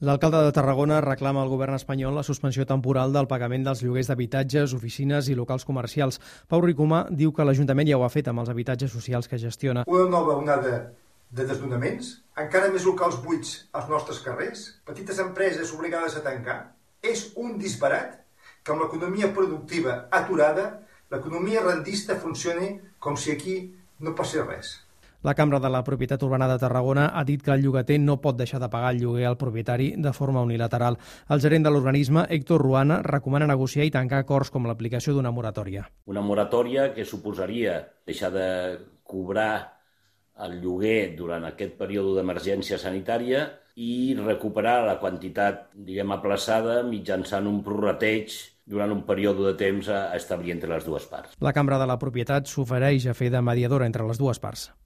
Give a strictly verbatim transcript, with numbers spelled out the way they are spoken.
L'alcalde de Tarragona reclama al govern espanyol la suspensió temporal del pagament dels lloguers d'habitatges, oficines i locals comercials. Pau Ricomà diu que l'Ajuntament ja ho ha fet amb els habitatges socials que gestiona. Una nova onada de desnonaments, encara més locals buits als nostres carrers, petites empreses obligades a tancar. És un disbarat que amb l'economia productiva aturada, l'economia rendista funcioni com si aquí no passés res. La Cambra de la Propietat Urbana de Tarragona ha dit que el llogater no pot deixar de pagar el lloguer al propietari de forma unilateral. El gerent de l'organisme, Héctor Ruana, recomana negociar i tancar acords com l'aplicació d'una moratòria. Una moratòria que suposaria deixar de cobrar el lloguer durant aquest període d'emergència sanitària i recuperar la quantitat, diguem, aplaçada mitjançant un prorrateig durant un període de temps a establir entre les dues parts. La Cambra de la Propietat s'ofereix a fer de mediadora entre les dues parts.